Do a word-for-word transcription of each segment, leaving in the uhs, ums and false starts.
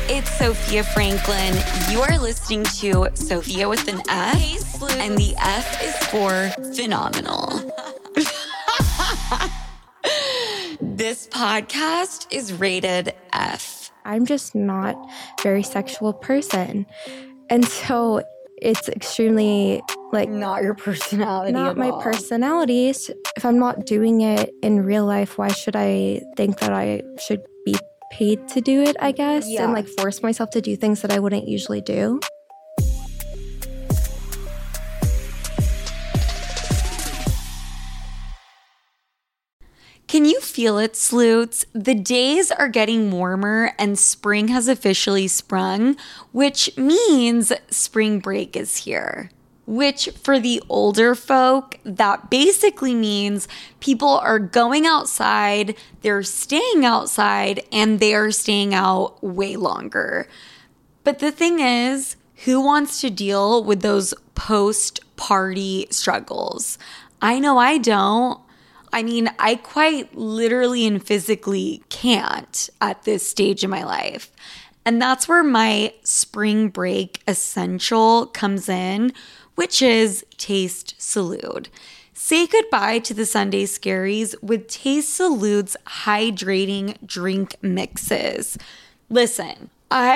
It's Sophia Franklin. You are listening to Sophia with an F, and the F is for phenomenal. This podcast is rated F. I'm just not a very sexual person. And so it's extremely like Not your personality not at my all. personality. So if I'm not doing it in real life, why should I think that I should be paid to do it, I guess, Yeah. and like force myself to do things that I wouldn't usually do? Can you feel it, sleuths? The days are getting warmer and spring has officially sprung, which means spring break is here. Which, for the older folk, that basically means people are going outside, they're staying outside, and they are staying out way longer. But the thing is, who wants to deal with those post-party struggles? I know I don't. I mean, I quite literally and physically can't at this stage of my life. And that's where my spring break essential comes in, which is Taste Salud. Say goodbye to the Sunday scaries with Taste Salud's hydrating drink mixes. Listen,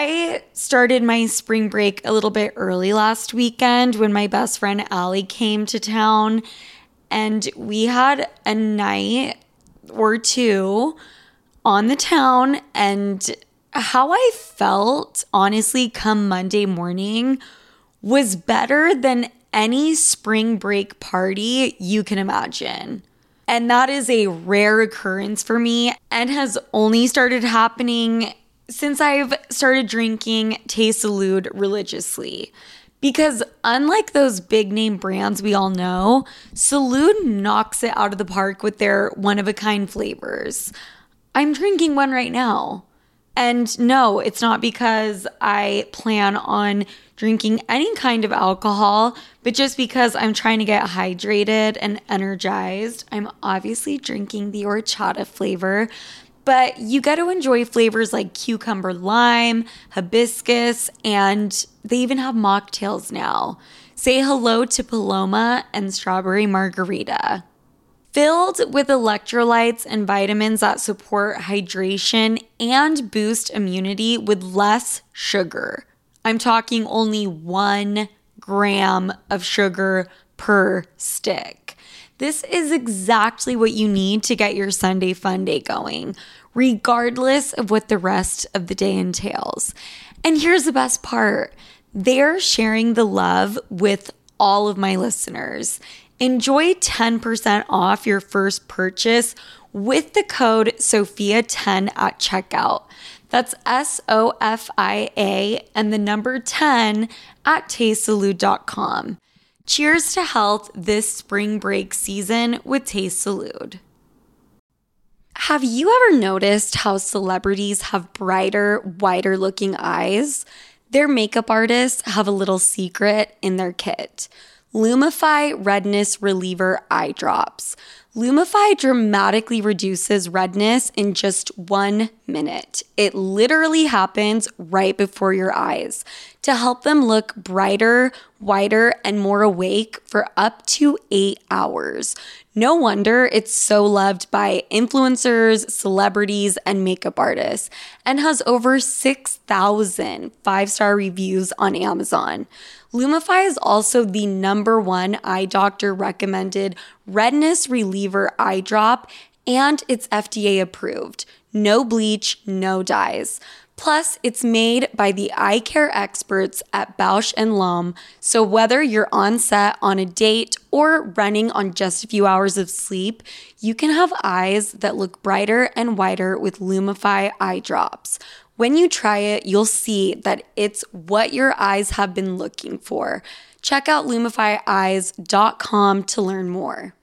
I started my spring break a little bit early last weekend when my best friend Allie came to town, and we had a night or two on the town, and how I felt, honestly, come Monday morning was better than any spring break party you can imagine. And that is a rare occurrence for me and has only started happening since I've started drinking Taste Salud religiously. Because unlike those big name brands we all know, Salud knocks it out of the park with their one-of-a-kind flavors. I'm drinking one right now. And no, it's not because I plan on drinking any kind of alcohol, but just because I'm trying to get hydrated and energized. I'm obviously drinking the horchata flavor, but you get to enjoy flavors like cucumber lime, hibiscus, and they even have mocktails now. Say hello to Paloma and strawberry margarita. Filled with electrolytes and vitamins that support hydration and boost immunity with less sugar. I'm talking only one gram of sugar per stick. This is exactly what you need to get your Sunday fun day going, regardless of what the rest of the day entails. And here's the best part. They're sharing the love with all of my listeners. Enjoy ten percent off your first purchase with the code Sophia ten at checkout. That's S O F I A and the number ten at taste salud dot com. Cheers to health this spring break season with Taste Salud. Have you ever noticed how celebrities have brighter, whiter looking eyes? Their makeup artists have a little secret in their kit. Lumify Redness Reliever Eye Drops. Lumify dramatically reduces redness in just one minute. It literally happens right before your eyes to help them look brighter, whiter, and more awake for up to eight hours. No wonder it's so loved by influencers, celebrities, and makeup artists, and has over six thousand five-star reviews on Amazon. Lumify is also the number one eye doctor recommended redness reliever eye drop, and it's F D A approved. No bleach, no dyes. Plus, it's made by the eye care experts at Bausch and Lomb, so whether you're on set, on a date, or running on just a few hours of sleep, you can have eyes that look brighter and whiter with Lumify eye drops. When you try it, you'll see that it's what your eyes have been looking for. Check out lumify eyes dot com to learn more.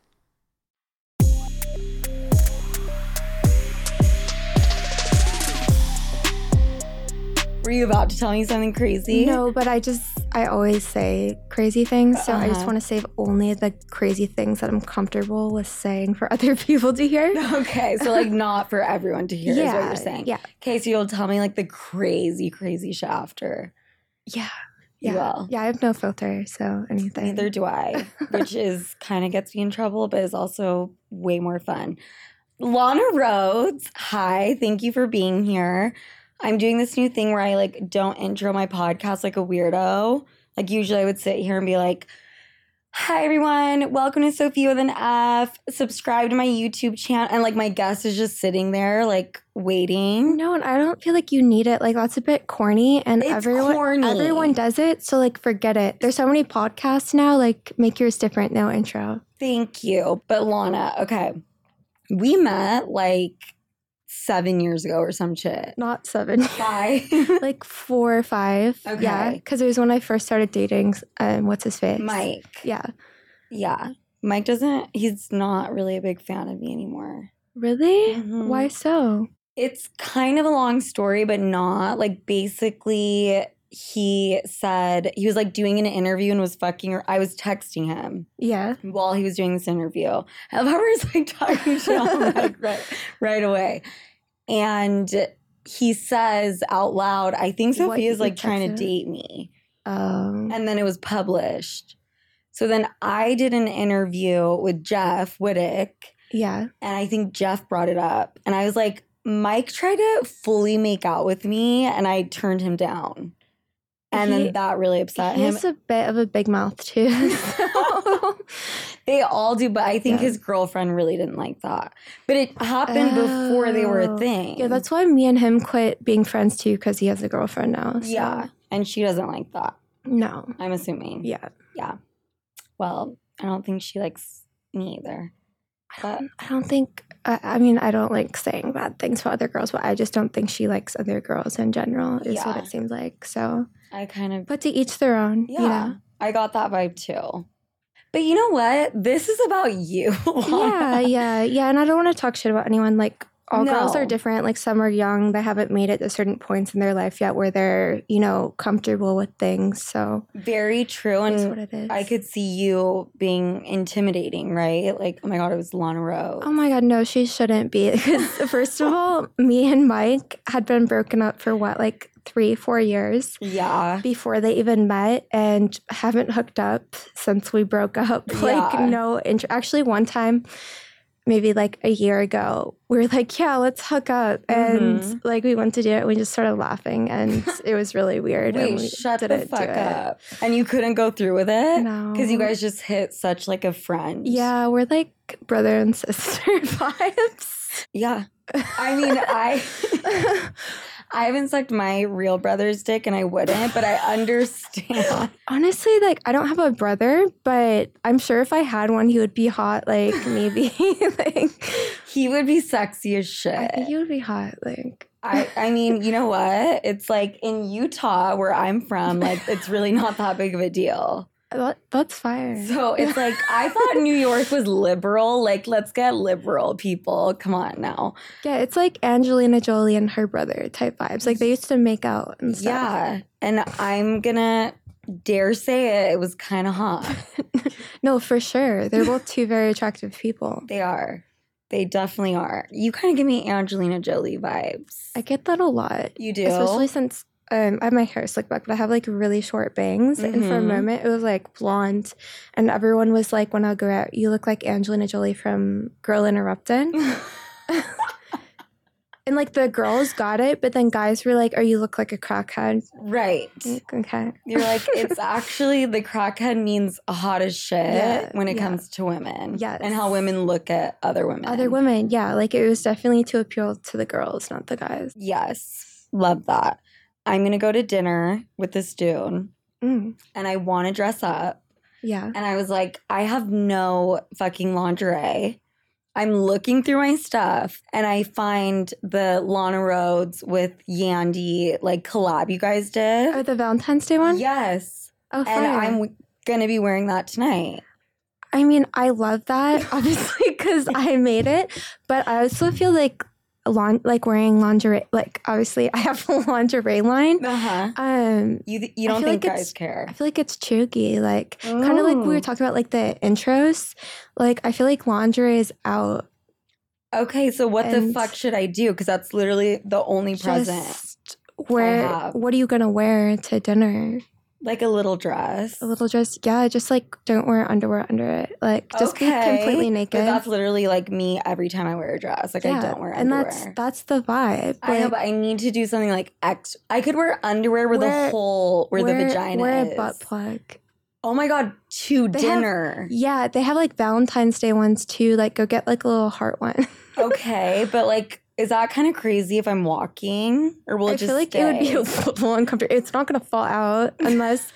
Were you about to tell me something crazy? No, but I just, I always say crazy things, so uh-huh. I just want to save only the crazy things that I'm comfortable with saying for other people to hear. Okay, so like not for everyone to hear yeah, is what you're saying. Yeah. Okay, so you'll tell me like the crazy, crazy shit after. Yeah. You yeah. will. Yeah, I have no filter, so anything. Neither do I, which is kind of gets me in trouble, but is also way more fun. Lana Rhodes, hi, thank you for being here. I'm doing this new thing where I like don't intro my podcast like a weirdo. Like usually I would sit here and be like, hi everyone, welcome to Sophia with an F. Subscribe to my YouTube channel. And like my guest is just sitting there like waiting. No, and I don't feel like you need it. Like that's a bit corny and it's everyone corny. everyone does it. So like forget it. There's so many podcasts now, like make yours different, no intro. Thank you. But Lana, okay. We met like seven years ago or some shit. Not seven. Five. Like four or five. Okay. Yeah. Because it was when I first started dating, um, what's his face? Mike. Yeah. Yeah. Mike doesn't, he's not really a big fan of me anymore. Really? Mm-hmm. Why so? It's kind of a long story, but not. Like basically, he said, he was like doing an interview and was fucking her. I was texting him. Yeah. While he was doing this interview. However, he's like talking shit on Mike right, right away. And he says out loud, I think Sophia's like trying to date me. Um, and then it was published. So then I did an interview with Jeff Wittick. Yeah. And I think Jeff brought it up. And I was like, Mike tried to fully make out with me and I turned him down. And he, then that really upset he him. He has a bit of a big mouth too. They all do, but I think yeah. his girlfriend really didn't like that. But it happened oh. before they were a thing. Yeah, that's why me and him quit being friends too, because he has a girlfriend now. So. Yeah, and she doesn't like that. No. I'm assuming. Yeah. Yeah. Well, I don't think she likes me either. I don't, I don't think, I, I mean, I don't like saying bad things about other girls, but I just don't think she likes other girls in general, is yeah. what it seems like. So. I kind of. But to each their own. Yeah. You know? I got that vibe too. But you know what? This is about you. yeah, yeah, yeah. And I don't want to talk shit about anyone. Like, all no. girls are different. Like, some are young. They haven't made it to certain points in their life yet where they're, you know, comfortable with things. So. Very true. And that's what it is. I could see you being intimidating, right? Like, oh my God, it was Lana Rhodes. Oh my God, no, she shouldn't be. Because first of all, me and Mike had been broken up for what, like, three, four years. Yeah. Before they even met and haven't hooked up since we broke up. Yeah. Like, no int- Actually, one time, maybe like a year ago, we were like, yeah, let's hook up. And mm-hmm. like we went to do it. We just started laughing and it was really weird. Wait, and we shut the fuck up. And you couldn't go through with it? No. Because you guys just hit such like a friend. Yeah, we're like brother and sister vibes. Yeah. I mean, I... I haven't sucked my real brother's dick and I wouldn't, but I understand. Honestly, like, I don't have a brother, but I'm sure if I had one, he would be hot. Like, maybe. like, he would be sexy as shit. I think he would be hot. Like, I, I mean, you know what? It's like in Utah, where I'm from, like, it's really not that big of a deal. That, that's fire. So it's like, I thought New York was liberal. Like, let's get liberal, people. Come on now. Yeah, it's like Angelina Jolie and her brother type vibes. Like, they used to make out and stuff. Yeah. And I'm gonna dare say it, it was kind of hot. No, for sure. They're both two very attractive people. They are. They definitely are. You kind of give me Angelina Jolie vibes. I get that a lot. You do? Especially since... Um, I have my hair slicked back, but I have like really short bangs. Mm-hmm. And for a moment, it was like blonde. And everyone was like, when I go out, you look like Angelina Jolie from Girl Interrupted. And like the girls got it, but then guys were like, oh, you look like a crackhead. Right. Okay. You're like, it's actually, the crackhead means hot as shit yeah, when it yeah. comes to women. Yes. And how women look at other women. Other women, yeah. Like it was definitely to appeal to the girls, not the guys. Yes. Love that. I'm going to go to dinner with this dude mm. and I want to dress up. Yeah. And I was like, I have no fucking lingerie. I'm looking through my stuff and I find the Lana Rhodes with Yandy like collab you guys did. Oh, the Valentine's Day one? Yes. Oh, fire. And I'm going to be wearing that tonight. I mean, I love that, obviously, because I made it. But I also feel like lon- like wearing lingerie. Like obviously, I have a lingerie line. Uh-huh. Um, You you don't feel think like guys it's- care? I feel like it's chuggy, like kind of like we were Oh. talking about, like the intros. Like I feel like lingerie is out. Okay, so what the And fuck should I do? Because that's literally the only present. Just wear. have. What are you gonna wear to dinner? Like a little dress. A little dress. Yeah, just like don't wear underwear under it. Like just okay. be completely But naked. that's literally like me every time I wear a dress. Like I don't wear and underwear. that's that's the vibe. I know, Like, but I need to do something like X. I could wear underwear where Wear- the hole, where wear, the vagina wear is. a butt plug. Oh my god, to They have- dinner. Yeah, they have like Valentine's Day ones too. Like go get like a little heart one. Okay, but like, is that kind of crazy if I'm walking, or will it I just feel like stay? it would be a little uncomfortable. It's not gonna fall out unless.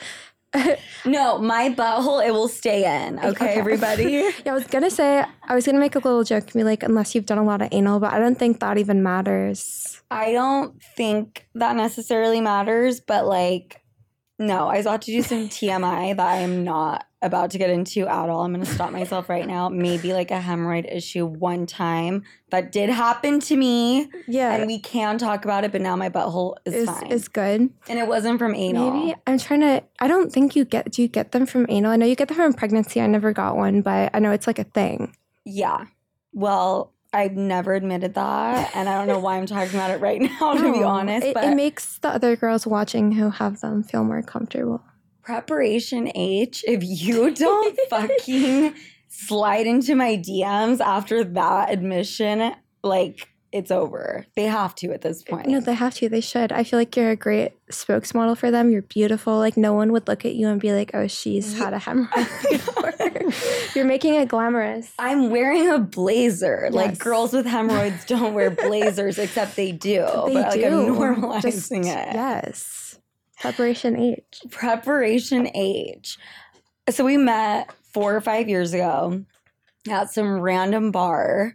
No, my butthole, it will stay in. Okay, Okay. everybody. Yeah, I was gonna say I was gonna make a little joke and be like, unless you've done a lot of anal, but I don't think that even matters. I don't think that necessarily matters, but like, no, I was about to do some T M I that I'm not about to get into at all. I'm going to stop myself right now. Maybe like a hemorrhoid issue one time that did happen to me, Yeah, and we can talk about it, but now my butthole is is fine. is good. And it wasn't from anal. Maybe I'm trying to. I don't think you get. Do you get them from anal? I know you get them from pregnancy. I never got one, but I know it's like a thing. Yeah. Well, I've never admitted that, and I don't know why I'm talking about it right now, to be No, honest. it, but it makes the other girls watching who have them feel more comfortable. Preparation H, if you don't fucking slide into my D Ms after that admission, like, it's over. They have to at this point. No, they have to. They should. I feel like you're a great spokesmodel for them. You're beautiful. Like no one would look at you and be like, "Oh, she's had a hemorrhoid before." You're making it glamorous. I'm wearing a blazer. Like, Yes. girls with hemorrhoids don't wear blazers, except they do. They but, like, do. I'm normalizing Just- it. Yes. Preparation H. Preparation H. So we met four or five years ago at some random bar,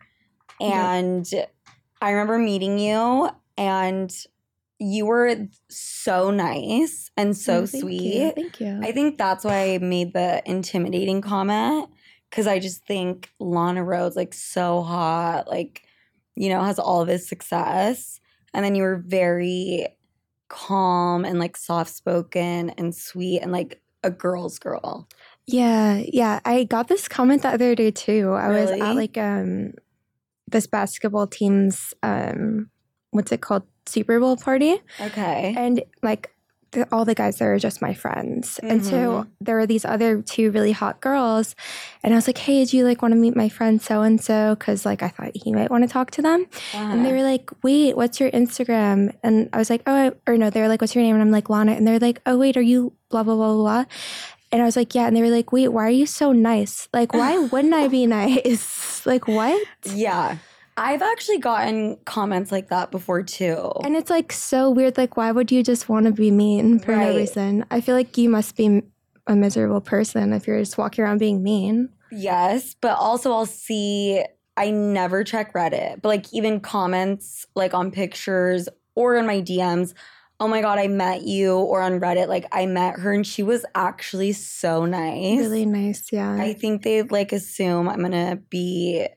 and I remember meeting you, and you were so nice and so Oh, thank sweet. You. Thank you. I think that's why I made the intimidating comment, because I just think Lana Rhoades, like, so hot, like, you know, has all of his success. And then you were very calm and like soft spoken and sweet and like a girl's girl. Yeah, yeah. I got this comment the other day too. I was Really? at like um this basketball team's um what's it called? Super Bowl party. Okay. And like the, all the guys there are just my friends. And so Mhm. there were these other two really hot girls. And I was like, hey, do you like want to meet my friend so and so? Because like I thought he might want to talk to them. And they Uh-huh. were like, wait, what's your Instagram? And I was like, oh, I, or no, they were like, what's your name? And I'm like, Lana. And they're like, oh, wait, are you blah, blah, blah, blah. And I was like, yeah. And they were like, wait, why are you so nice? Like, why wouldn't I be nice? Like, what? Yeah. I've actually gotten comments like that before too. And it's like so weird. Like, why would you just want to be mean for Right. no reason? I feel like you must be a miserable person if you're just walking around being mean. Yes, but also I'll see, I never check Reddit, but like even comments like on pictures or in my D Ms, oh my God, I met you, or on Reddit, like I met her and she was actually so nice. Really nice, yeah. I think they like assume I'm gonna be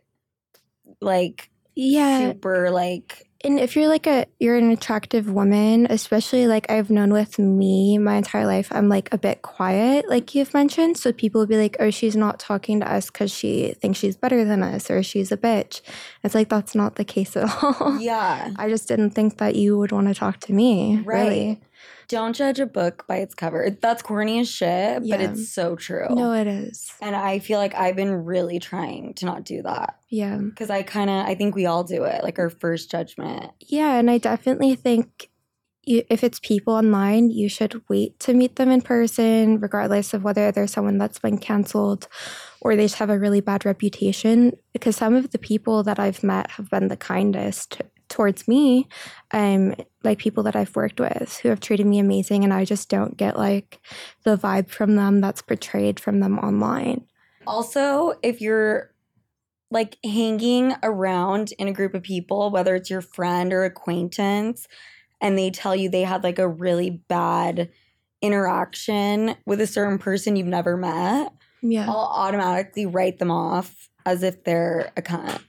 like yeah. super like, And if you're like a you're an attractive woman, especially like I've known with me my entire life, I'm like a bit quiet, like you've mentioned. So people will be like, oh, she's not talking to us because she thinks she's better than us, or she's a bitch. It's like that's not the case at all. yeah. I just didn't think that you would want to talk to me. Right. Really. Don't judge a book by its cover. That's corny as shit, but Yeah. it's so true. No, it is. And I feel like I've been really trying to not do that. Yeah. Because I kind of, I think we all do it, like our first judgment. Yeah, and I definitely think you, if it's people online, you should wait to meet them in person, regardless of whether they're someone that's been canceled or they just have a really bad reputation. Because some of the people that I've met have been the kindest towards me, um, like people that I've worked with who have treated me amazing, and I just don't get like the vibe from them that's portrayed from them online. Also, if you're like hanging around in a group of people, whether it's your friend or acquaintance, and they tell you they had like a really bad interaction with a certain person you've never met, Yeah. I'll automatically write them off as if they're a cunt.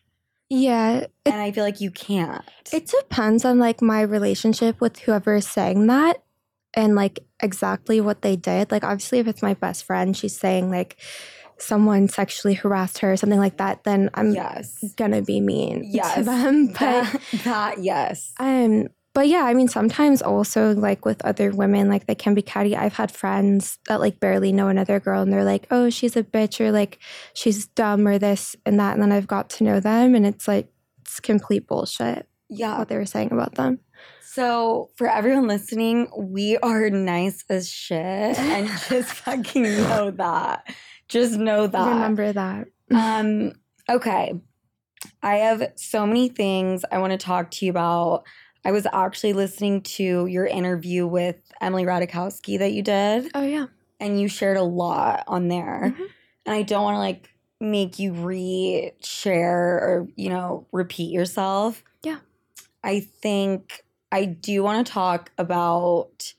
Yeah. It, and I feel like you can't. it depends on like my relationship with whoever is saying that and like exactly what they did. Like obviously if it's my best friend, she's saying like someone sexually harassed her or something like that, then I'm yes. gonna be mean yes. to them. But that, that yes. Um but yeah, I mean sometimes also like with other women, like they can be catty. I've had friends that like barely know another girl and they're like, oh, she's a bitch or like she's dumb or this and that, and then I've got to know them and it's like it's complete bullshit. Yeah. What they were saying about them. So for everyone listening, we are nice as shit and just fucking know that. Just know that. Remember that. um, okay. I have so many things I want to talk to you about. I was actually listening to your interview with Emily Ratajkowski that you did. Oh, yeah. And you shared a lot on there. Mm-hmm. And I don't want to like make you re-share or, you know, repeat yourself. Yeah. I think I do want to talk about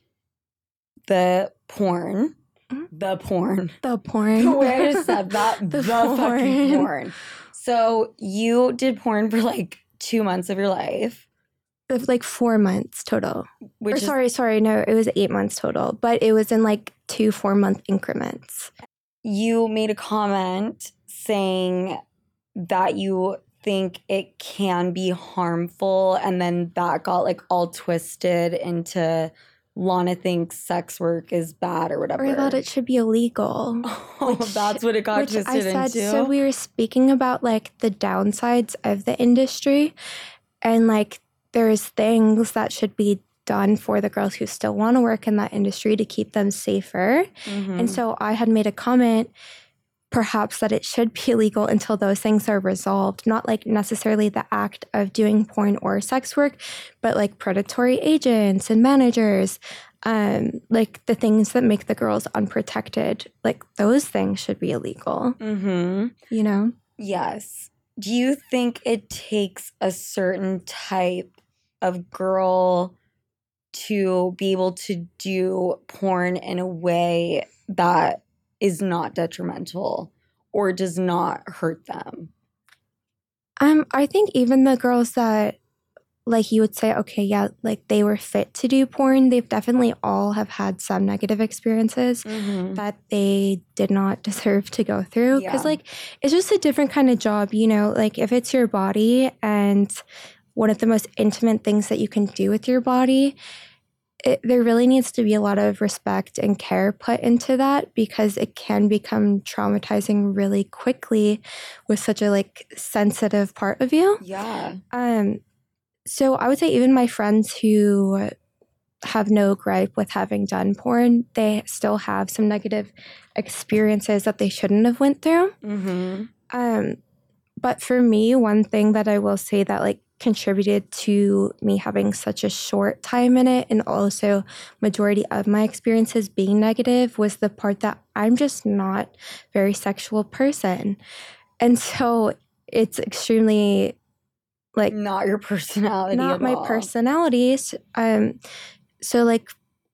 the porn. The porn. The porn. The way I just said that. the the porn. fucking porn. So you did porn for like two months of your life. Of like four months total. Which or is, sorry, sorry, no, it was eight months total. But it was in like two four month increments. You made a comment saying that you think it can be harmful, and then that got like all twisted into Lana thinks sex work is bad or whatever. Or I thought it should be illegal. Oh, which, that's what it got which twisted I said, into. So we were speaking about like the downsides of the industry, and like there's things that should be done for the girls who still want to work in that industry to keep them safer. Mm-hmm. And so I had made a comment perhaps that it should be illegal until those things are resolved, not like necessarily the act of doing porn or sex work, but like predatory agents and managers, um, like the things that make the girls unprotected, like those things should be illegal. Mm-hmm. You know? Yes. Do you think it takes a certain type of girl to be able to do porn in a way that is not detrimental or does not hurt them? Um, I think even the girls that, like, you would say, okay, yeah, like, they were fit to do porn, they've definitely all have had some negative experiences mm-hmm. that they did not deserve to go through. Because, yeah. like, it's just a different kind of job, you know? Like, if it's your body and one of the most intimate things that you can do with your body, It, there really needs to be a lot of respect and care put into that, because it can become traumatizing really quickly with such a like sensitive part of you. Yeah. Um. So I would say even my friends who have no gripe with having done porn, they still have some negative experiences that they shouldn't have went through. Mm-hmm. Um. But for me, one thing that I will say that like contributed to me having such a short time in it, and also majority of my experiences being negative, was the part that I'm just not a very sexual person. And so it's extremely like not your personality not at my all. personality. Um so like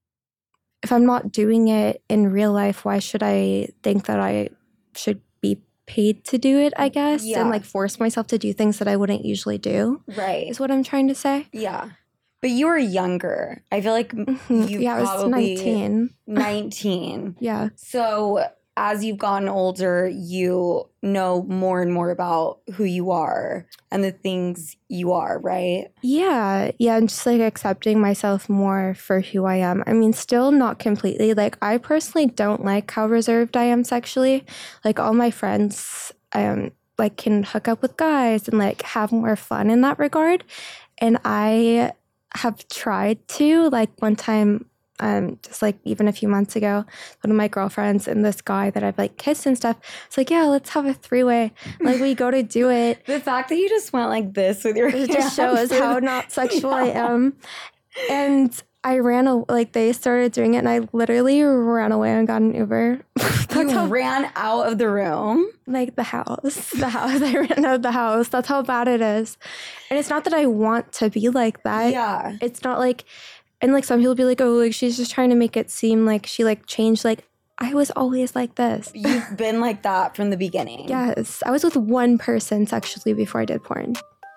if I'm not doing it in real life, why should I think that I should be paid to do it, I guess, yeah. and like force myself to do things that I wouldn't usually do. Right. Is what I'm trying to say. Yeah. But you were younger. I feel like mm-hmm. you yeah, probably... I was nineteen. nineteen. Yeah. So as you've gotten older, you know more and more about who you are and the things you are, right? Yeah. Yeah, and just like accepting myself more for who I am. I mean, still not completely. Like, I personally don't like how reserved I am sexually. Like, all my friends um like can hook up with guys and like have more fun in that regard. And I have tried to, like one time, Um, just like even a few months ago, one of my girlfriends and this guy that I've like kissed and stuff, it's like, yeah, let's have a three-way. Like, we go to do it. The fact that you just went like this with your It just shows how not sexual yeah. I am. And I ran, a- like they started doing it and I literally ran away and got an Uber. You how, ran out of the room? Like the house. The house. I ran out of the house. That's how bad it is. And it's not that I want to be like that. Yeah. It's not like... And, like, some people be like, oh, like, she's just trying to make it seem like she, like, changed. Like, I was always like this. You've been like that from the beginning. Yes. I was with one person sexually before I did porn.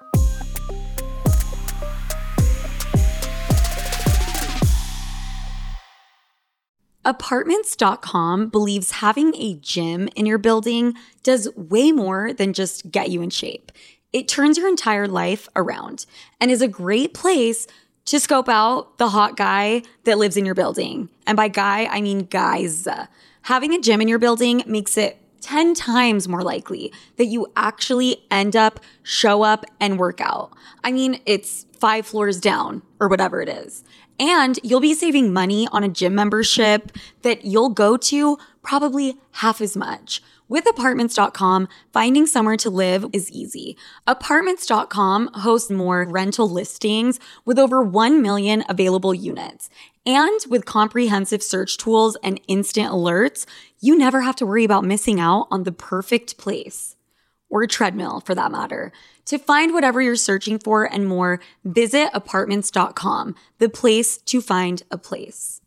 Apartments dot com believes having a gym in your building does way more than just get you in shape. It turns your entire life around and is a great place to scope out the hot guy that lives in your building. And by guy, I mean guys. Having a gym in your building makes it ten times more likely that you actually end up, show up, and work out. I mean, it's five floors down or whatever it is. And you'll be saving money on a gym membership that you'll go to probably half as much. With Apartments dot com, finding somewhere to live is easy. Apartments dot com hosts more rental listings with over one million available units. And with comprehensive search tools and instant alerts, you never have to worry about missing out on the perfect place. Or a treadmill, for that matter. To find whatever you're searching for and more, visit Apartments dot com, the place to find a place.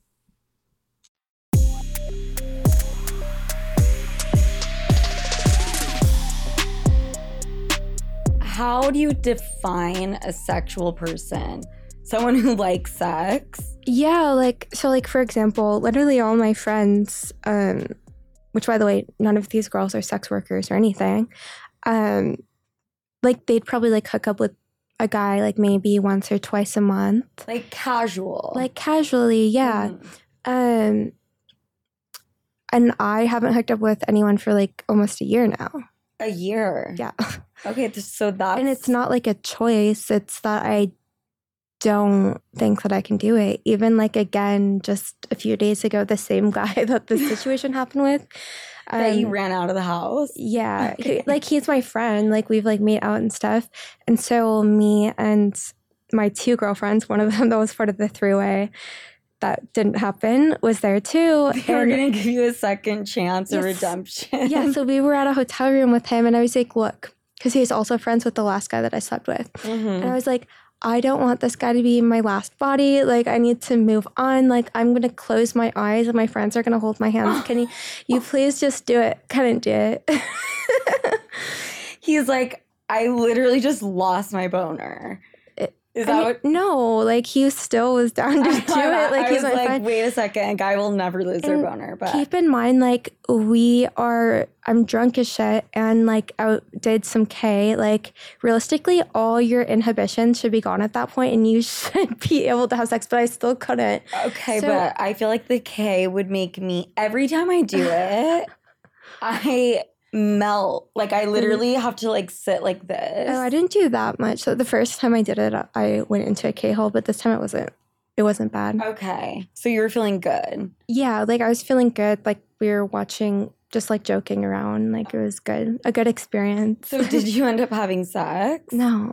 How do you define a sexual person? Someone who likes sex? Yeah, like, so like, for example, literally all my friends, um, which by the way, none of these girls are sex workers or anything, um, like they'd probably like hook up with a guy like maybe once or twice a month. Like casual. Like casually, yeah. Mm. Um, and I haven't hooked up with anyone for like almost a year now. A year? Yeah. Okay, so that's... And it's not like a choice. It's that I don't think that I can do it. Even like, again, just a few days ago, the same guy that the situation happened with. Um, that you ran out of the house? Yeah. Okay. He, like, he's my friend. Like, we've like made out and stuff. And so me and my two girlfriends, one of them that was part of the three-way, that didn't happen, was there too. They were going to give you a second chance of yes, redemption. Yeah, so we were at a hotel room with him, and I was like, look, because he was also friends with the last guy that I slept with. Mm-hmm. And I was like, I don't want this guy to be my last body. Like, I need to move on. Like, I'm going to close my eyes, and my friends are going to hold my hands. Can you, you please just do it? Couldn't do it. He's like, I literally just lost my boner. Is that I mean, what? No, like he still was down to do it. Like I he's was my like, friend. wait a second, a guy will never lose and their boner. But keep in mind, like we are, I'm drunk as shit, and like I did some K. Like realistically, all your inhibitions should be gone at that point, and you should be able to have sex. But I still couldn't. Okay, so, but I feel like the K would make me every time I do it, I. melt. Like I literally have to like sit like this. Oh, I didn't do that much. So the first time I did it, I went into a K-hole, but this time it wasn't, it wasn't bad. Okay. So you were feeling good. Yeah. Like I was feeling good. Like we were watching, just like joking around. Like it was good. A good experience. So did you end up having sex? No.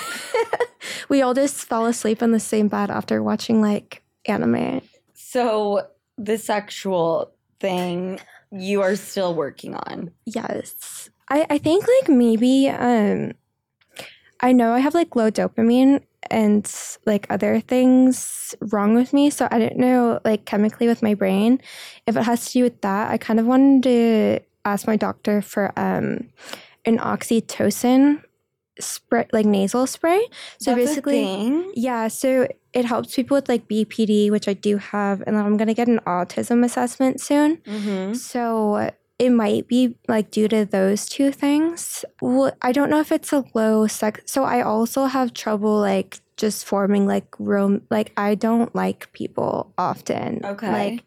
We all just fell asleep in the same bed after watching like anime. So the sexual thing you are still working on. Yes. I, I think like maybe um I know I have like low dopamine and like other things wrong with me. So I don't know like chemically with my brain if it has to do with that. I kind of wanted to ask my doctor for um an oxytocin spray, like nasal spray. So That's basically, a thing? Yeah, so it helps people with like B P D, which I do have, and then I'm gonna get an autism assessment soon. Mm-hmm. So it might be like due to those two things. Well, I don't know if it's a low sex. So I also have trouble like just forming like rom. Like I don't like people often. Okay. Like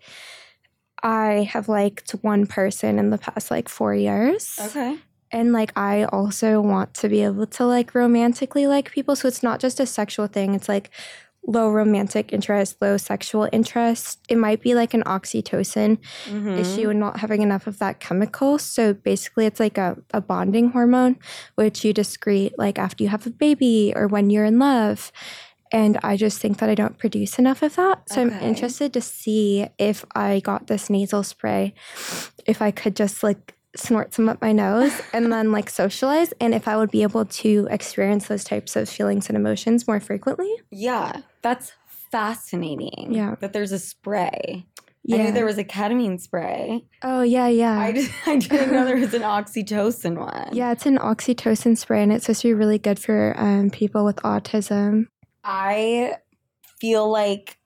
I have liked one person in the past like four years. Okay. And, like, I also want to be able to, like, romantically like people. So it's not just a sexual thing. It's, like, low romantic interest, low sexual interest. It might be, like, an oxytocin mm-hmm. issue and not having enough of that chemical. So basically it's, like, a, a bonding hormone, which you discrete, like, after you have a baby or when you're in love. And I just think that I don't produce enough of that. So okay. I'm interested to see if I got this nasal spray, if I could just, like, snort some up my nose and then like socialize, and if I would be able to experience those types of feelings and emotions more frequently. Yeah, that's fascinating. Yeah. That there's a spray. Yeah. I knew there was a ketamine spray. Oh, yeah, yeah. I, just, I didn't know there was an oxytocin one. Yeah, it's an oxytocin spray, and it's supposed to be really good for um, people with autism. I feel like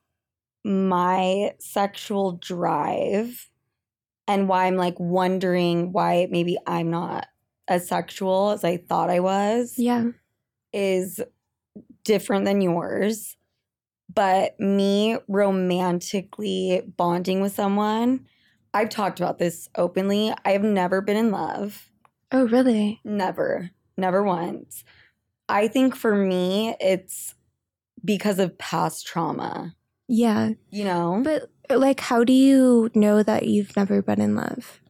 my sexual drive and why I'm like wondering why maybe I'm not as sexual as I thought I was Yeah. is different than yours. But me romantically bonding with someone, I've talked about this openly. I have never been in love. Oh, really? Never. Never once. I think for me, it's because of past trauma. Yeah. You know? But, like, how do you know that you've never been in love?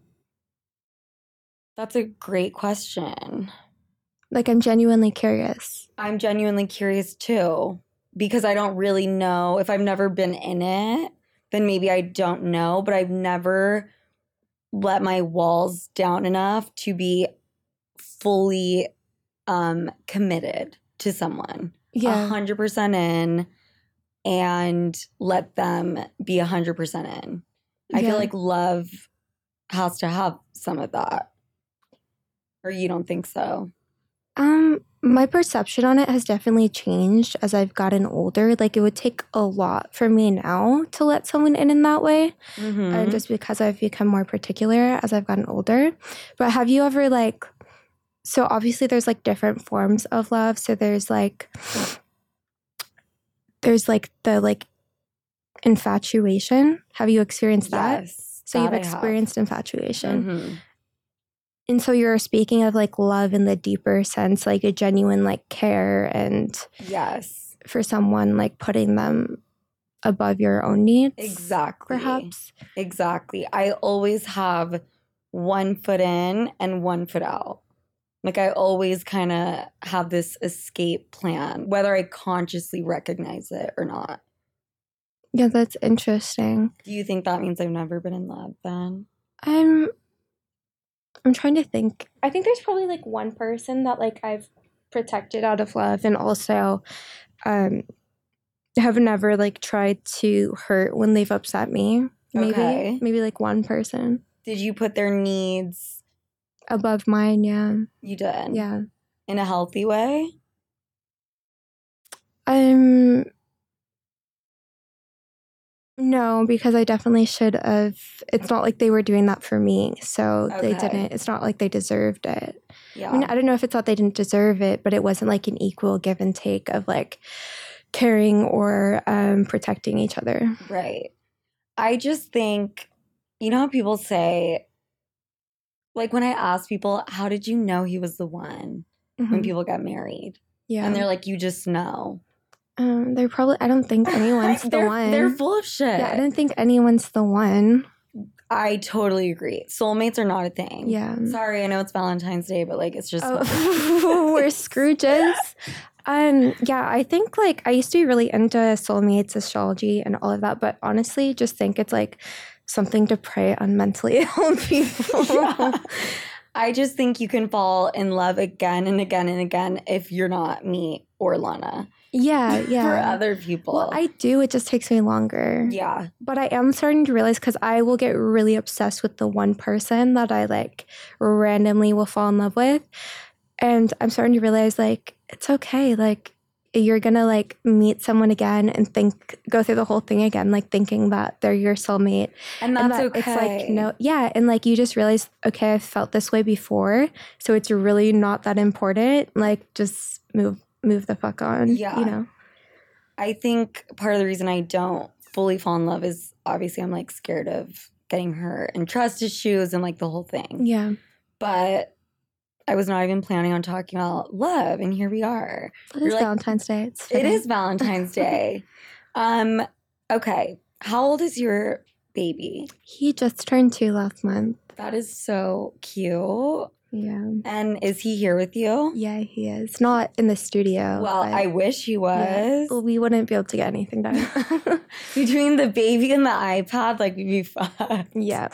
That's a great question. Like, I'm genuinely curious. I'm genuinely curious too. Because I don't really know. If I've never been in it, then maybe I don't know. But I've never let my walls down enough to be fully um, committed to someone. Yeah. one hundred percent in and let them be one hundred percent in. I Yeah. feel like love has to have some of that. Or you don't think so? Um, my perception on it has definitely changed as I've gotten older. Like, it would take a lot for me now to let someone in in that way. Mm-hmm. And just because I've become more particular as I've gotten older. But have you ever, like, so obviously there's, like, different forms of love. So there's, like, there's, like, the, like, infatuation. Have you experienced that? Yes. So that you've I experienced have. infatuation. Mm-hmm. And so you're speaking of, like, love in the deeper sense, like a genuine, like, care and Yes. for someone, like, putting them above your own needs. Exactly. Perhaps. Exactly. I always have one foot in and one foot out. Like, I always kind of have this escape plan, whether I consciously recognize it or not. Yeah, that's interesting. Do you think that means I've never been in love then? I'm I'm trying to think. I think there's probably, like, one person that, like, I've protected out of love and also um have never, like, tried to hurt when they've upset me. Maybe. Okay. Maybe, like, one person. Did you put their needs? Above mine, yeah. You did? Yeah. In a healthy way? Um No, because I definitely should have. It's not like they were doing that for me, so they Okay. didn't. It's not like they deserved it. Yeah. I mean, I don't know if it's not they didn't deserve it, but it wasn't like an equal give and take of, like, caring or um, protecting each other. Right. I just think, you know how people say, like when I ask people, how did you know he was the one when Mhm. people get married? Yeah. And they're like, you just know. um, they're probably. I don't think anyone's the they're, one. They're full of shit. Yeah, I don't think anyone's the one. I totally agree. Soulmates are not a thing. Yeah. Sorry, I know it's Valentine's Day, but like it's just Oh, we're Scrooges. Um, yeah, I think, like, I used to be really into soulmates, astrology, and all of that, but honestly, just think it's like something to prey on mentally ill people. Yeah. I just think you can fall in love again and again and again if you're not me or Lana. Yeah, yeah. For other people. Well, I do. It just takes me longer. Yeah. But I am starting to realize, because I will get really obsessed with the one person that I, like, randomly will fall in love with. And I'm starting to realize, like, it's okay. Like, you're going to, like, meet someone again and think, go through the whole thing again, like, thinking that they're your soulmate. And that's and that okay. It's like, no, yeah. And, like, you just realize, okay, I've felt this way before. So it's really not that important. Like, just move, move the fuck on. Yeah. You know? I think part of the reason I don't fully fall in love is obviously I'm like scared of getting hurt and trust issues and like the whole thing. Yeah. But I was not even planning on talking about love, and here we are. It is like, Valentine's Day. It's It fitting. is Valentine's Day. um, okay. How old is your baby? He just turned two last month. That is so cute. Yeah. And is he here with you? Yeah, he is. Not in the studio. Well, but I wish he was. yeah. Well, we wouldn't be able to get anything done. Between the baby and the iPad, like we'd be fucked. Yeah.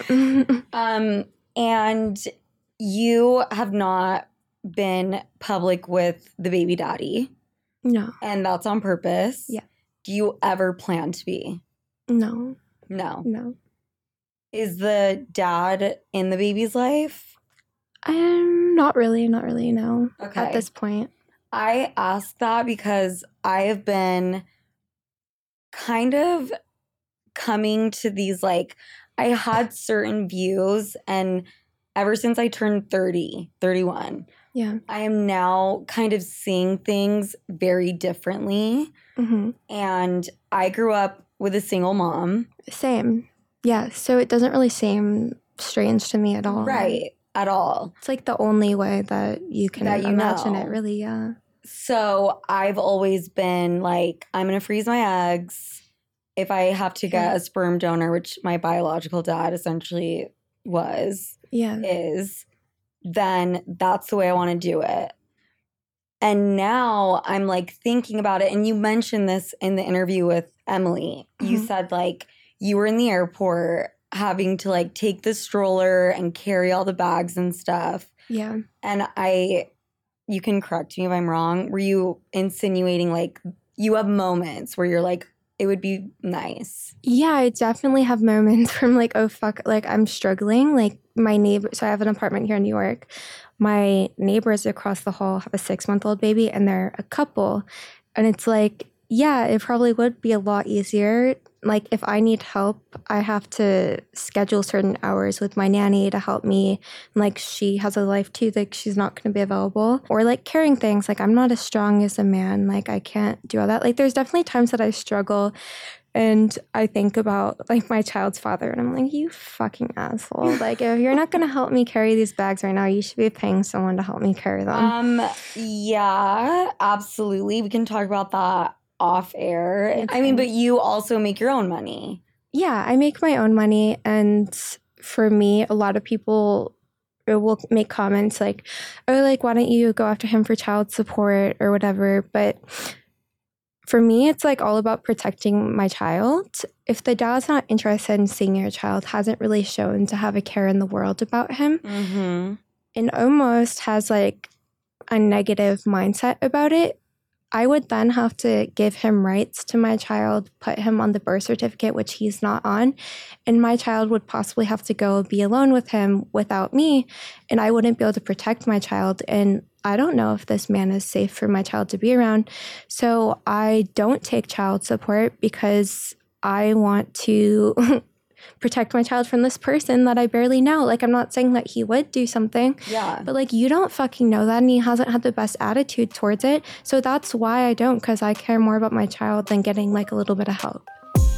um, and you have not been public with the baby daddy. No. And that's on purpose. Yeah. Do you ever plan to be? No. No. No. Is the dad in the baby's life? Um, not really, not really, no. Okay. At this point. I ask that because I have been kind of coming to these, like, I had certain views, and ever since I turned thirty, thirty-one, Yeah. I am now kind of seeing things very differently. Mm-hmm. And I grew up with a single mom. Same. Yeah, so it doesn't really seem strange to me at all. Right, at all. It's like the only way that you can That you imagine know. it, really, yeah. So I've always been like, I'm going to freeze my eggs. If I have to get Yeah. a sperm donor, which my biological dad essentially was, Yeah. is, then that's the way I want to do it. And now I'm like thinking about it. And you mentioned this in the interview with Emily. You Mhm. said like you were in the airport having to like take the stroller and carry all the bags and stuff. Yeah. And I, you can correct me if I'm wrong. Were you insinuating like you have moments where you're like, it would be nice? Yeah, I definitely have moments where I'm like, oh, fuck, like I'm struggling. Like my neighbor, so I have an apartment here in New York. My neighbors across the hall have a six month old baby and they're a couple. And it's like, yeah, it probably would be a lot easier. Like if I need help, I have to schedule certain hours with my nanny to help me. Like she has a life too, like she's not going to be available. Or like carrying things, like I'm not as strong as a man. Like I can't do all that. Like there's definitely times that I struggle and I think about like my child's father and I'm like, you fucking asshole. Like if you're not going to help me carry these bags right now, you should be paying someone to help me carry them. Um, yeah, absolutely. We can talk about that off air. Okay. I mean, but you also make your own money. Yeah, I make my own money. And for me, a lot of people will make comments like, oh, like, why don't you go after him for child support or whatever? But for me, it's like all about protecting my child. If the dad's not interested in seeing your child, hasn't really shown to have a care in the world about him, Mm-hmm. and almost has like a negative mindset about it, I would then have to give him rights to my child, put him on the birth certificate, which he's not on, and my child would possibly have to go be alone with him without me, and I wouldn't be able to protect my child. And I don't know if this man is safe for my child to be around. So I don't take child support because I want to protect my child from this person that I barely know. Like, I'm not saying that he would do something, Yeah. but like, you don't fucking know that, and he hasn't had the best attitude towards it. So that's why I don't, because I care more about my child than getting like a little bit of help.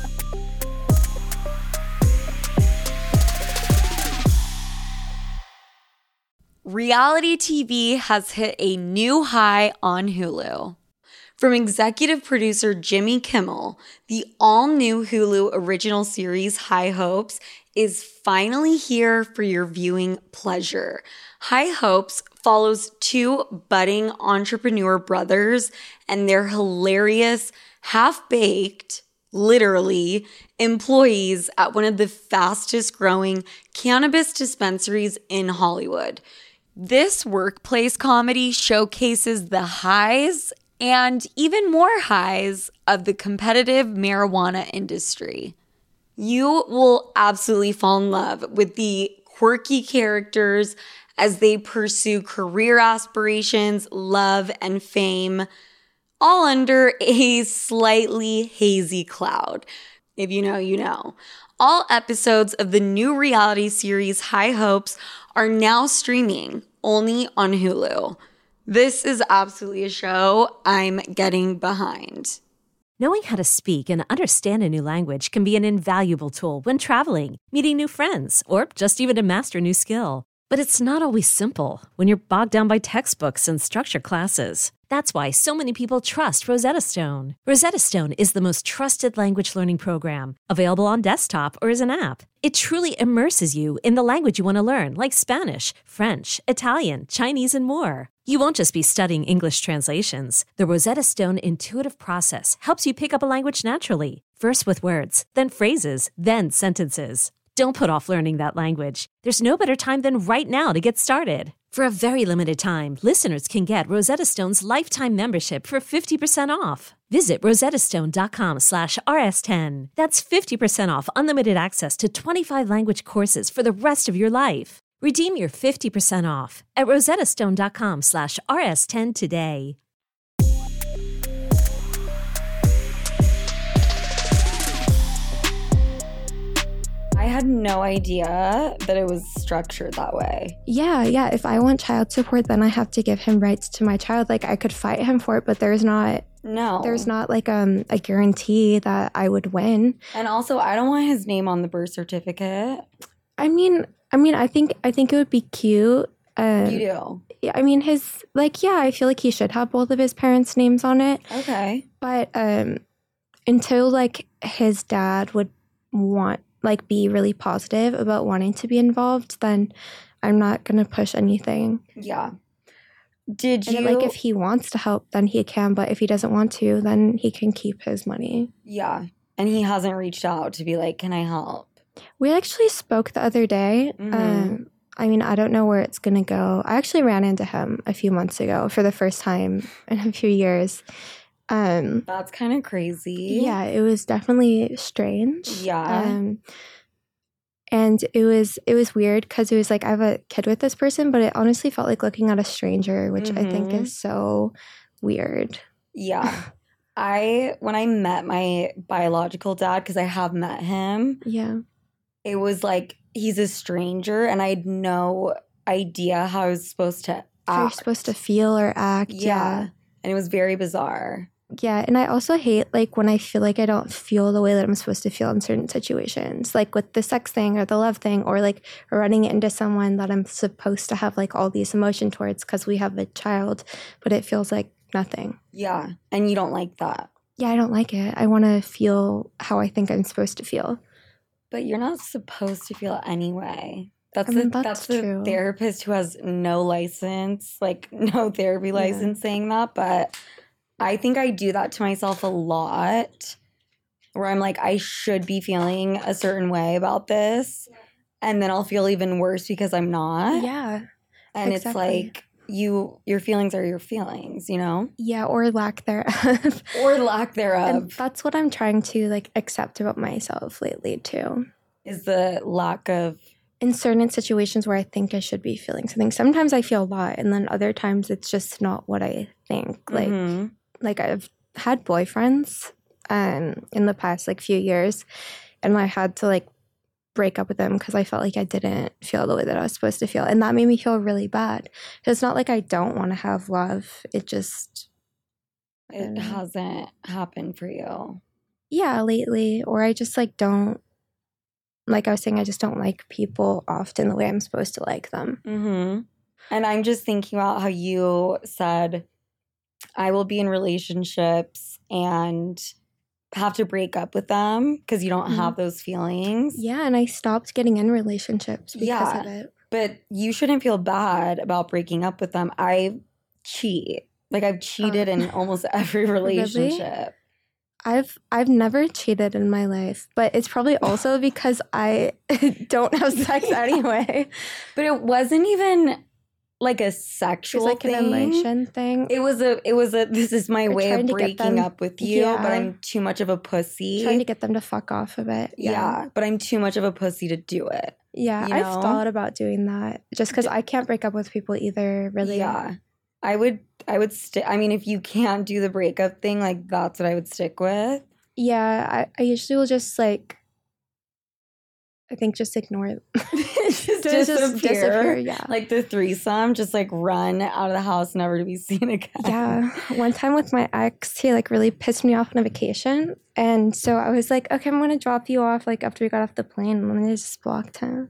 Reality T V has hit a new high on Hulu. From executive producer Jimmy Kimmel, the all-new Hulu original series High Hopes is finally here for your viewing pleasure. High Hopes follows two budding entrepreneur brothers and their hilarious, half-baked, literally, employees at one of the fastest-growing cannabis dispensaries in Hollywood. This workplace comedy showcases the highs and even more highs of the competitive marijuana industry. You will absolutely fall in love with the quirky characters as they pursue career aspirations, love, and fame, all under a slightly hazy cloud. If you know, you know. All episodes of the new reality series High Hopes are now streaming only on Hulu. This is absolutely a show I'm getting behind. Knowing how to speak and understand a new language can be an invaluable tool when traveling, meeting new friends, or just even to master a new skill. But it's not always simple when you're bogged down by textbooks and structured classes. That's why so many people trust Rosetta Stone. Rosetta Stone is the most trusted language learning program, available on desktop or as an app. It truly immerses you in the language you want to learn, like Spanish, French, Italian, Chinese, and more. You won't just be studying English translations. The Rosetta Stone intuitive process helps you pick up a language naturally, first with words, then phrases, then sentences. Don't put off learning that language. There's no better time than right now to get started. For a very limited time, listeners can get Rosetta Stone's lifetime membership for fifty percent off. Visit rosettastone.com slash rs10. That's fifty percent off unlimited access to twenty-five language courses for the rest of your life. Redeem your fifty percent off at rosettastone.com slash rs10 today. I had no idea that it was structured that way. Yeah, yeah. If I want child support, then I have to give him rights to my child. Like, I could fight him for it, but there's not No. there's not like um a guarantee that I would win. And also, I don't want his name on the birth certificate. I mean, I mean, I think I think it would be cute. Um, You do? Yeah, I mean, his like, yeah, I feel like he should have both of his parents' names on it. Okay. But um, until like his dad would want like be really positive about wanting to be involved, then I'm not gonna push anything. Yeah. Did you? And like, if he wants to help, then he can. But if he doesn't want to, then he can keep his money. Yeah. And he hasn't reached out to be like, can I help? We actually spoke the other day. Mhm. Um, I mean, I don't know where it's gonna go. I actually ran into him a few months ago for the first time in a few years. Um, That's kind of crazy. yeah, it was definitely strange. Yeah. Um, and it was it was weird because it was like, I have a kid with this person, but it honestly felt like looking at a stranger, which I think Mhm. is so weird. Yeah. I, when I met my biological dad, because I have met him, Yeah. it was like he's a stranger and I had no idea how I was supposed to How you're act. supposed to feel or act. Yeah. Yeah. And it was very bizarre. Yeah. And I also hate like when I feel like I don't feel the way that I'm supposed to feel in certain situations, like with the sex thing or the love thing, or like running into someone that I'm supposed to have like all these emotion towards because we have a child, but it feels like nothing. Yeah. And you don't like that. Yeah, I don't like it. I want to feel how I think I'm supposed to feel. But you're not supposed to feel anyway. That's I mean, the that's that's the true. therapist who has no license, like no therapy Yeah. license saying that. But I think I do that to myself a lot where I'm like, I should be feeling a certain way about this. And then I'll feel even worse because I'm not. Yeah. And exactly. it's like you your feelings are your feelings, you know? Yeah, or lack thereof. Or lack thereof And that's what I'm trying to like accept about myself lately too. is the lack of In certain situations where I think I should be feeling something, sometimes I feel a lot, and then other times it's just not what I think. Like, Mhm. like I've had boyfriends um in the past like few years, and I had to like break up with them because I felt like I didn't feel the way that I was supposed to feel, and that made me feel really bad. It's not like I don't want to have love. It just I don't it know. hasn't happened for you. yeah, lately, or I just like don't. Like I was saying, I just don't like people often the way I'm supposed to like them. Mm-hmm. And I'm just thinking about how you said, I will be in relationships and have to break up with them because you don't Mhm. have those feelings. Yeah, and I stopped getting in relationships because Yeah. of it. But you shouldn't feel bad about breaking up with them. I cheat. Like I've cheated Oh. in almost every relationship. I've I've never cheated in my life, but it's probably also because I don't have sex anyway. But it wasn't even like a It's sexual like thing. an emotion thing. It was a it was a this is my Or way trying of to get breaking them- up with you, but Yeah. I'm too much of a pussy. Trying to get them to fuck off a bit. yeah. Yeah. but I'm too much of a pussy to do it. Yeah, You I've know? thought about doing that just because I can't break up with people either, really. Yeah. I would I would stick I mean if you can't do the breakup thing, like that's what I would stick with. Yeah, I, I usually will just like, I think just ignore it. just Just disappear. disappear, yeah. Like the threesome, just like run out of the house never to be seen again. Yeah. One time with my ex, he like really pissed me off on a vacation. And so I was like, okay, I'm going to drop you off like after we got off the plane. And then I just blocked him.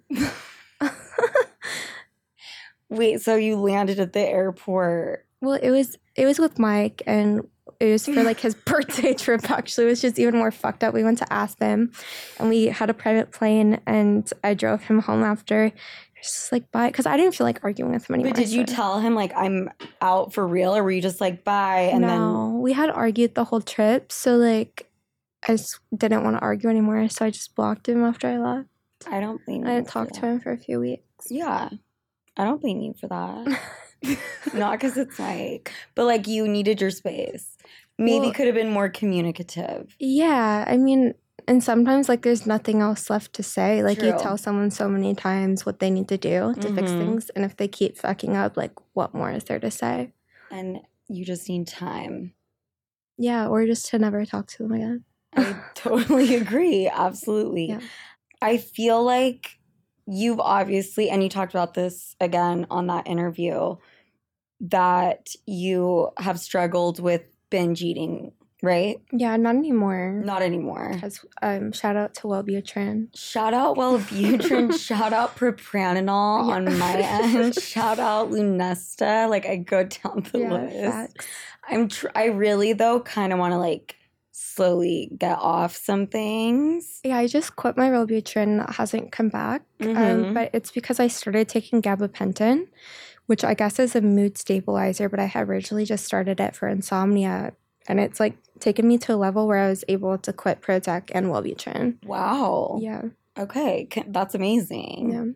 Wait, so you landed at the airport. Well, it was it was with Mike, and it was for like his birthday trip. Actually, it was just even more fucked up. We went to Aspen, and we had a private plane, and I drove him home after. Just like bye, because I didn't feel like arguing with him anymore. But did you so- tell him like I'm out for real, or were you just like bye and no, we had argued the whole trip, so like I just didn't want to argue anymore. So I just blocked him after I left. then I don't blame you. I didn't for talk to that. him for a few weeks. Yeah, I don't blame you for that. Not because it's Mike, but like you needed your space. maybe Well- could have been more communicative. Yeah, I mean, and sometimes like there's nothing else left to say. Like you True. tell someone so many times what they need to do to fix Mhm. things, and if they keep fucking up, like what more is there to say? And you just need time. Yeah, or just to never talk to them again. I totally agree. Absolutely. Yeah. I feel like you've obviously, and you talked about this again on that interview, that you have struggled with binge eating, right? Yeah, not anymore. Not anymore. Because um, shout out to Wellbutrin. Shout out Wellbutrin, shout out Propranolol Yeah. on my end, shout out Lunesta. Like I go down the Yeah, list. facts. I'm tr- I really though kind of want to like slowly get off some things. Yeah, I just quit my Wellbutrin. That hasn't come back. Mhm. Um, but it's because I started taking gabapentin, which I guess is a mood stabilizer, but I had originally just started it for insomnia. And it's like taken me to a level where I was able to quit Prozac and Wellbutrin. Wow. Yeah. Okay, Can- that's amazing. Yeah.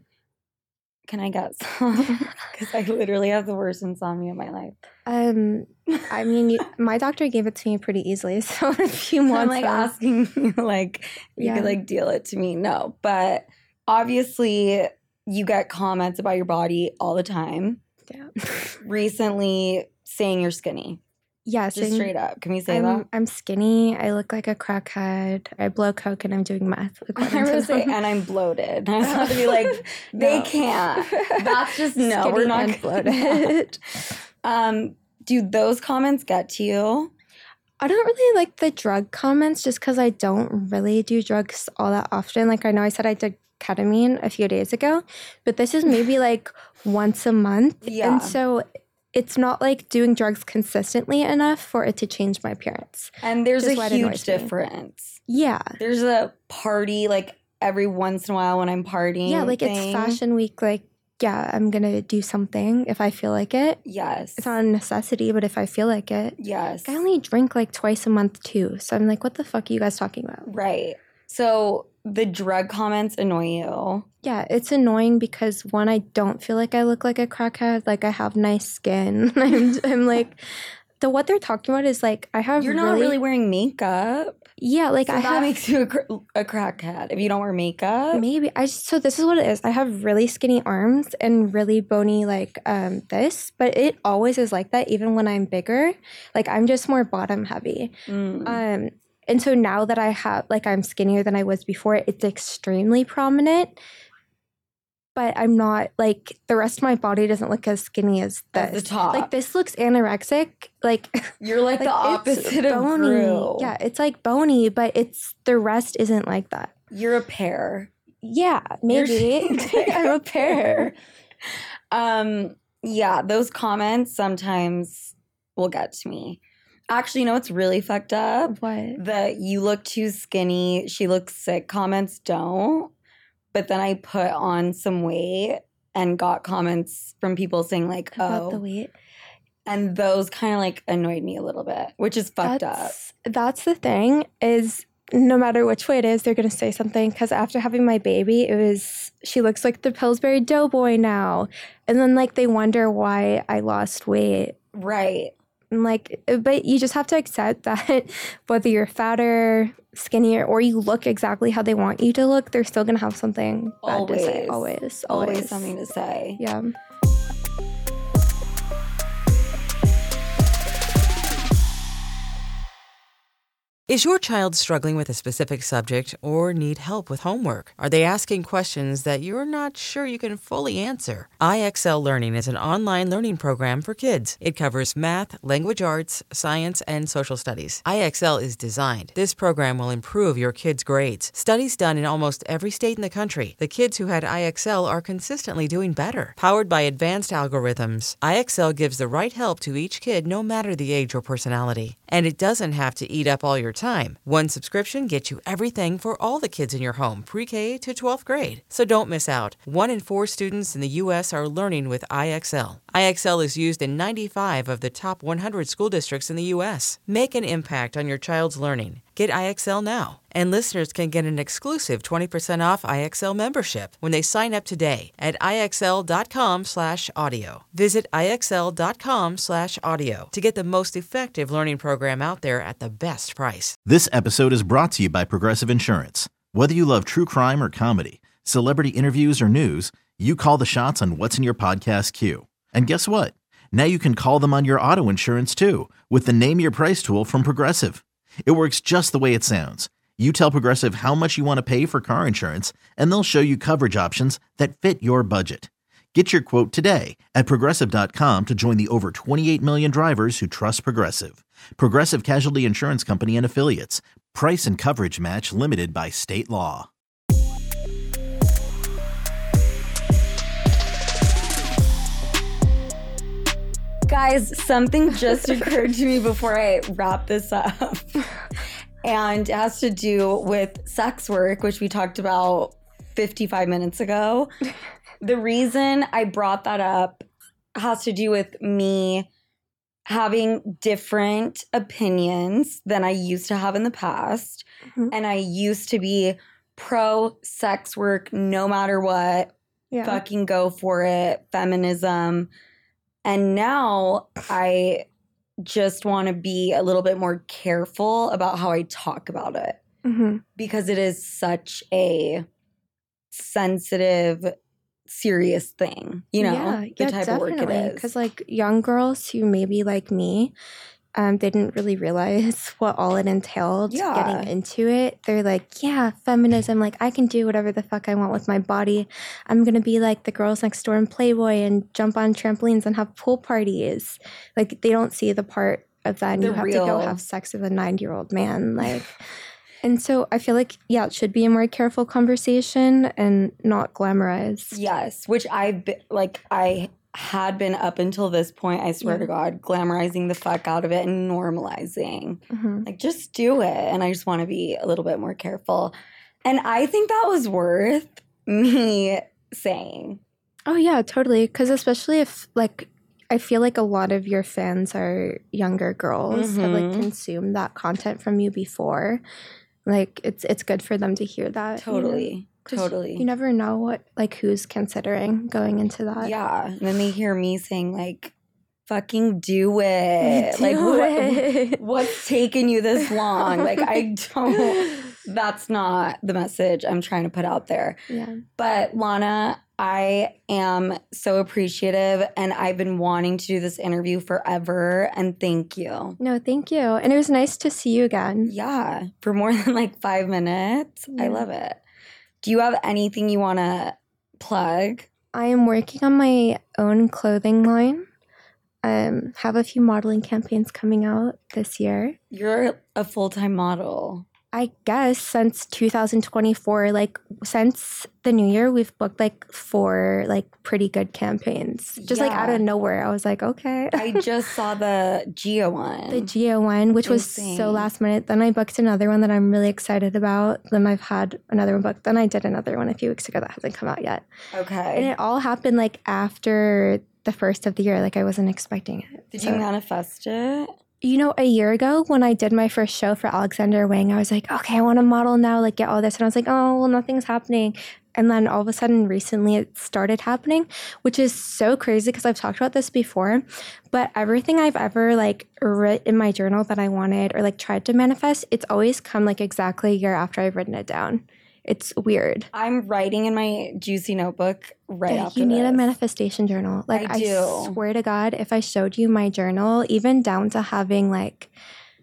Can I get some? Because I literally have the worst insomnia in my life. Um, I mean, you, my doctor gave it to me pretty easily. So if you I'm want like some- asking you, like, you Yeah. could like deal it to me. No, but obviously, you get comments about your body all the time. yeah. Recently, saying you're skinny, Yeah, just saying straight up. Can we say I'm, that? I'm skinny. I look like a crackhead. I blow coke and I'm doing meth. according I to was say, them. and I'm bloated. I was about to be like, they No. can't. That's just no. Skinny we're not and gonna- bloated. Um, do those comments get to you? I don't really like the drug comments just because I don't really do drugs all that often. Like I know I said I did ketamine a few days ago, but this is maybe like once a month. Yeah. And so it's not like doing drugs consistently enough for it to change my appearance. And there's Just a why it huge annoys me. difference. Yeah. There's a party like every once in a while when I'm partying. Yeah, like thing. it's fashion week. Like, yeah, I'm going to do something if I feel like it. Yes. It's not a necessity, but if I feel like it. Yes. I only drink like twice a month too. So I'm like, what the fuck are you guys talking about? Right. So the drug comments annoy you. Yeah, it's annoying because one, I don't feel like I look like a crackhead. Like I have nice skin. I'm, I'm like, the what they're talking about is like I have. You're not really, wearing makeup. Yeah, like So I that have. makes you a, cr- a crackhead if you don't wear makeup. Maybe I just, so this is what it is. I have really skinny arms and really bony like um this, but it always is like that even when I'm bigger. Like I'm just more bottom heavy. Mm. Um and so now that I have like I'm skinnier than I was before, it's extremely prominent. But I'm not like the rest of my body doesn't look as skinny as this. As the top. Like this looks anorexic. Like You're like, like, the it's opposite of bony. Brew. Yeah, it's like bony, but it's the rest isn't like that. You're a pear. Yeah, maybe. You're- I'm a pear. Um, yeah, those comments sometimes will get to me. Actually, you know what's really fucked up? What? The you look too skinny, she looks sick comments don't. But then I put on some weight and got comments from people saying like, About oh. the weight. And those kind of like annoyed me a little bit, which is fucked up. That's, that's the thing is no matter which way it is, they're going to say something. Because after having my baby, it was, she looks like the Pillsbury Doughboy now. And then like they wonder why I lost weight. Right. And like, but you just have to accept that whether you're fatter, skinnier, or you look exactly how they want you to look, they're still going to have something bad to say. Always. Always. Always Always. something to say. Yeah. Is your child struggling with a specific subject or need help with homework? Are they asking questions that you're not sure you can fully answer? I X L Learning is an online learning program for kids. It covers math, language arts, science, and social studies. I X L is designed. This program will improve your kids' grades. Studies done in almost every state in the country. The kids who had I X L are consistently doing better. Powered by advanced algorithms, I X L gives the right help to each kid no matter the age or personality. And it doesn't have to eat up all your time. One subscription gets you everything for all the kids in your home, pre-K to twelfth grade. So don't miss out. One in four students in the U S are learning with I X L. I X L is used in ninety-five of the top one hundred school districts in the U S. Make an impact on your child's learning Get I X L now. And listeners can get an exclusive twenty percent off I X L membership when they sign up today at IXL.com slash audio. Visit IXL.com slash audio to get the most effective learning program out there at the best price. This episode is brought to you by Progressive Insurance. Whether you love true crime or comedy, celebrity interviews or news, you call the shots on what's in your podcast queue. And guess what? Now you can call them on your auto insurance too with the Name Your Price tool from Progressive. It works just the way it sounds. You tell Progressive how much you want to pay for car insurance, and they'll show you coverage options that fit your budget. Get your quote today at Progressive dot com to join the over twenty-eight million drivers who trust Progressive. Progressive Casualty Insurance Company and Affiliates. Price and coverage match limited by state law. Guys, something just occurred to me before I wrap this up. And it has to do with sex work, which we talked about fifty-five minutes ago. The reason I brought that up has to do with me having different opinions than I used to have in the past. Mm-hmm. And I used to be pro sex work no matter what. Yeah. Fucking go for it. Feminism. And now I just want to be a little bit more careful about how I talk about it. Mm-hmm. Because it is such a sensitive, serious thing, you know, yeah, the yeah, type definitely. of work it is. Because like young girls who maybe like me, um, they didn't really realize what all it entailed yeah. getting into it. They're like, yeah, feminism, like I can do whatever the fuck I want with my body. I'm going to be like the girls next door in Playboy and jump on trampolines and have pool parties. Like they don't see the part of that and the you have real. to go have sex with a ninety-year-old man. Like, and so I feel like, yeah, it should be a more careful conversation and not glamorized. Yes, which I've been, like, I had been up until this point, I swear yeah. to God, glamorizing the fuck out of it and normalizing. Mm-hmm. Like, just do it. And I just want to be a little bit more careful. And I think that was worth me saying. Oh, yeah, totally. Because especially if, like, I feel like a lot of your fans are younger girls, mm-hmm. have, like, consumed that content from you before. Like, it's it's good for them to hear that. Totally. You know? Totally. You never know what, like, who's considering going into that. Yeah. And then they hear me saying, like, fucking do it. Do like, it. What, what's taking you this long? Like, I don't, that's not the message I'm trying to put out there. Yeah. But Lana, I am so appreciative, and I've been wanting to do this interview forever, and thank you. No, thank you. And it was nice to see you again. Yeah. For more than, like, five minutes. Yeah. I love it. Do you have anything you want to plug? I am working on my own clothing line. Um, have a few modeling campaigns coming out this year. You're a full-time model. I guess since two thousand twenty-four, like since the new year, we've booked like four like pretty good campaigns. Just yeah. like out of nowhere. I was like, okay. I just saw the Gia one. The Gia one, which Insane. was so last minute. Then I booked another one that I'm really excited about. Then I've had another one booked. Then I did another one a few weeks ago that hasn't come out yet. Okay. And it all happened like after the first of the year. Like I wasn't expecting it. Did so. you manifest it? You know, a year ago when I did my first show for Alexander Wang, I was like, okay, I want to model now, like get all this. And I was like, oh, well, nothing's happening. And then all of a sudden recently it started happening, which is so crazy because I've talked about this before. But everything I've ever like written in my journal that I wanted or like tried to manifest, it's always come like exactly a year after I've written it down. It's weird. I'm writing in my juicy notebook right yeah, after You need this. a manifestation journal. Like I do. I swear to God, if I showed you my journal, even down to having like,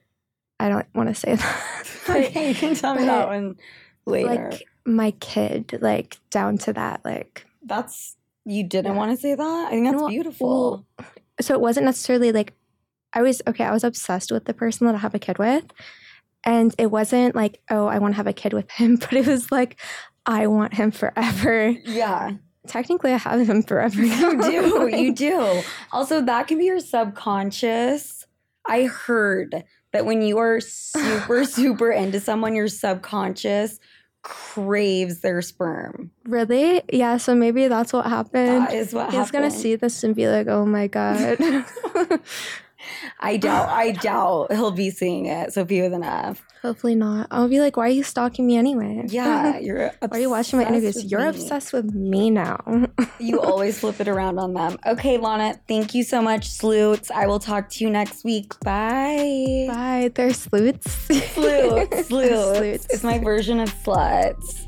I don't want to say that. Okay, you can tell me that one later. Like my kid, like down to that, like. That's, you didn't yeah. want to say that? I think that's no, beautiful. Well, so it wasn't necessarily like, I was, okay, I was obsessed with the person that I have a kid with. And it wasn't like, oh, I want to have a kid with him, but it was like, I want him forever. Yeah. Technically, I have him forever. You do. You do. Also, that can be your subconscious. I heard that when you are super, super into someone, your subconscious craves their sperm. Really? Yeah, so maybe that's what happened. That is what He's happened. He's going to see this and be like, oh my God. I doubt, I doubt he'll be seeing it. Sophia with an F. Hopefully not. I'll be like, why are you stalking me anyway? Yeah, you're obsessed. Why are you watching my interviews? You're me. obsessed with me now. You always flip it around on them. Okay, Lana, thank you so much, Sleuths. I will talk to you next week. Bye. Bye. They're sleuths. Sleuths. Sleuths. Sleuths. It's my version of sluts.